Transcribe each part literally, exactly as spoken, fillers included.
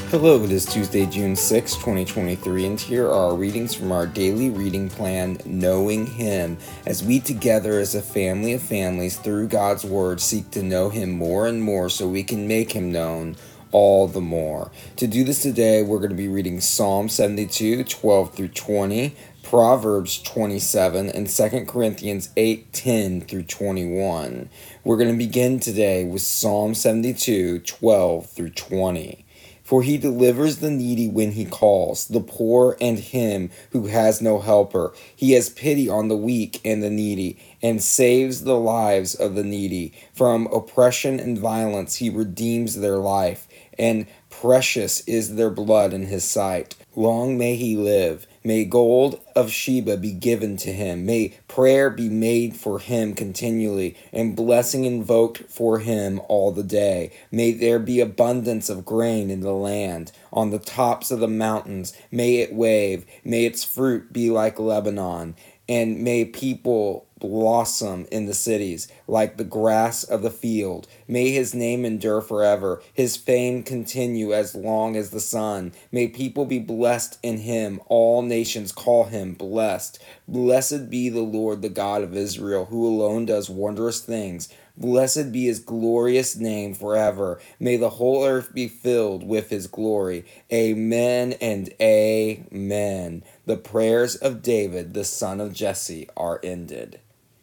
Hello, it is Tuesday, June sixth, twenty twenty-three, and here are our readings from our daily reading plan, Knowing Him, as we together as a family of families through God's Word seek to know Him more and more so we can make Him known all the more. To do this today, we're going to be reading Psalm seventy-two, twelve through twenty, Proverbs twenty-seven, and Second Corinthians eight, ten through twenty-one. We're going to begin today with Psalm seventy-two, twelve through twenty. For he delivers the needy when he calls, the poor and him who has no helper. He has pity on the weak and the needy, and saves the lives of the needy. From oppression and violence he redeems their life, and precious is their blood in his sight. Long may he live. May gold of Sheba be given to him. May prayer be made for him continually, and blessing invoked for him all the day. May there be abundance of grain in the land. On the tops of the mountains may it wave. May its fruit be like Lebanon. And may people blossom in the cities like the grass of the field. May his name endure forever, his fame continue as long as the sun. May people be blessed in him, all nations call him blessed. Blessed be the Lord, the God of Israel, who alone does wondrous things. Blessed be his glorious name forever. May the whole earth be filled with his glory. Amen and amen. The prayers of David, the son of Jesse, are ended.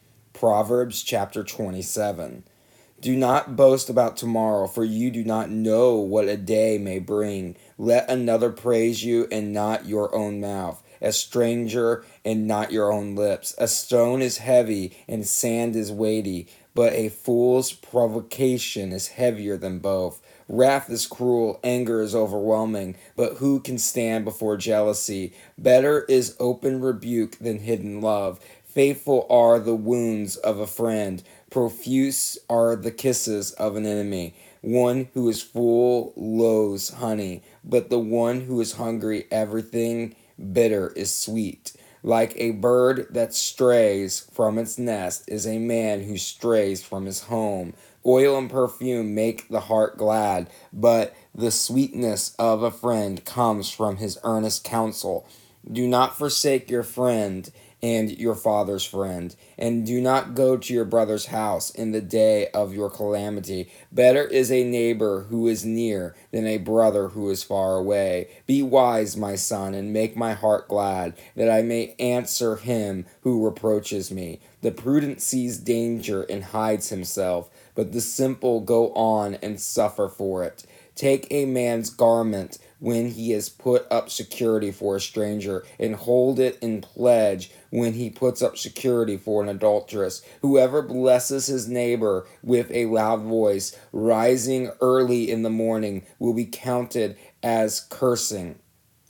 Proverbs chapter twenty-seven. Do not boast about tomorrow, for you do not know what a day may bring. Let another praise you and not your own mouth, a stranger and not your own lips. A stone is heavy and sand is weighty, but a fool's provocation is heavier than both. Wrath is cruel, anger is overwhelming, but who can stand before jealousy? Better is open rebuke than hidden love. Faithful are the wounds of a friend, profuse are the kisses of an enemy. One who is full loathes honey, but the one who is hungry, everything bitter is sweet. Like a bird that strays from its nest is a man who strays from his home. Oil and perfume make the heart glad, but the sweetness of a friend comes from his earnest counsel. Do not forsake your friend and your father's friend, and do not go to your brother's house in the day of your calamity. Better is a neighbor who is near than a brother who is far away. Be wise, my son, and make my heart glad, that I may answer him who reproaches me. The prudent sees danger and hides himself, but the simple go on and suffer for it. Take a man's garment when he has put up security for a stranger, and hold it in pledge when he puts up security for an adulteress. Whoever blesses his neighbor with a loud voice, rising early in the morning, will be counted as cursing.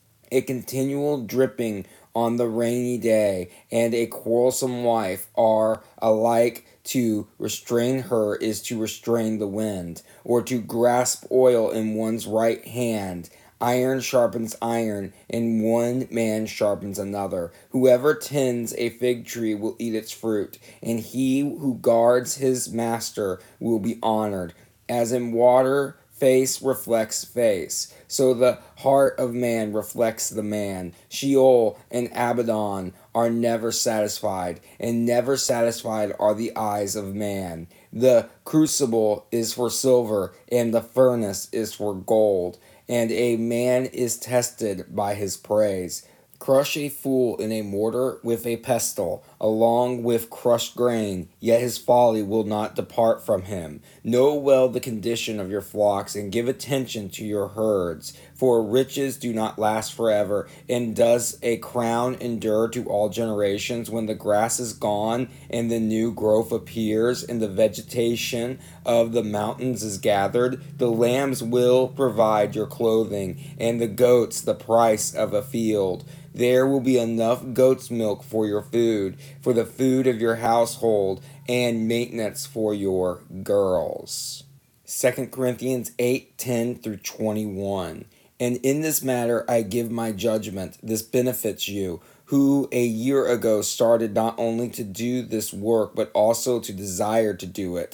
A continual dripping on the rainy day and a quarrelsome wife are alike. To restrain her is to restrain the wind, or to grasp oil in one's right hand. Iron sharpens iron, and one man sharpens another. Whoever tends a fig tree will eat its fruit, and he who guards his master will be honored. As in water, face reflects face, so the heart of man reflects the man. Sheol and Abaddon are never satisfied, and never satisfied are the eyes of man. The crucible is for silver, and the furnace is for gold, and a man is tested by his praise. Crush a fool in a mortar with a pestle, along with crushed grain, yet his folly will not depart from him. Know well the condition of your flocks, and give attention to your herds. For riches do not last forever, and does a crown endure to all generations? When the grass is gone, and the new growth appears, and the vegetation of the mountains is gathered, the lambs will provide your clothing, and the goats the price of a field. There will be enough goat's milk for your food, for the food of your household, and maintenance for your girls. Second Corinthians eight, ten through twenty-one. And in this matter I give my judgment. This benefits you, who a year ago started not only to do this work, but also to desire to do it.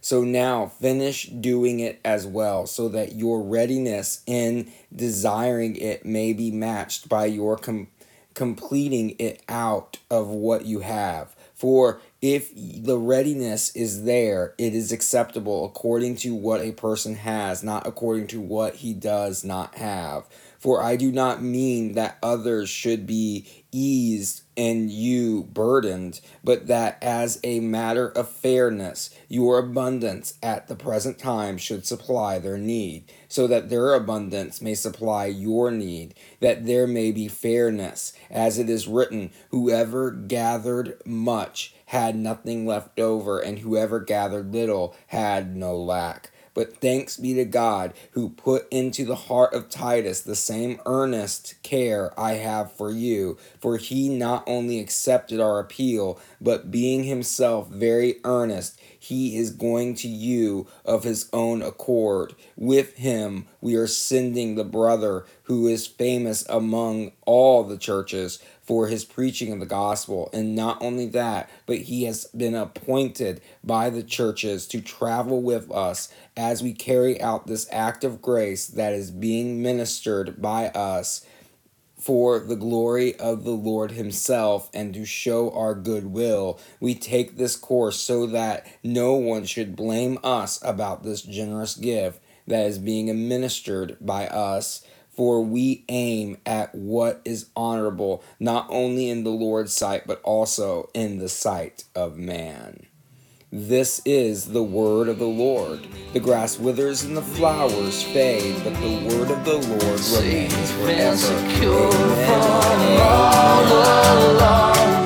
So now finish doing it as well, so that your readiness in desiring it may be matched by your com- completing it out of what you have. For if the readiness is there, it is acceptable according to what a person has, not according to what he does not have. For I do not mean that others should be eased and you burdened, but that as a matter of fairness, your abundance at the present time should supply their need, so that their abundance may supply your need, that there may be fairness. As it is written, whoever gathered much had nothing left over, and whoever gathered little had no lack. But thanks be to God, who put into the heart of Titus the same earnest care I have for you. For he not only accepted our appeal, but being himself very earnest, he is going to you of his own accord. With him we are sending the brother who is famous among all the churches for his preaching of the gospel. And not only that, but he has been appointed by the churches to travel with us as we carry out this act of grace that is being ministered by us for the glory of the Lord himself and to show our goodwill. We take this course so that no one should blame us about this generous gift that is being administered by us. For we aim at what is honorable, not only in the Lord's sight, but also in the sight of man. This is the word of the Lord. The grass withers and the flowers fade, but the word of the Lord remains forever. Amen. Amen.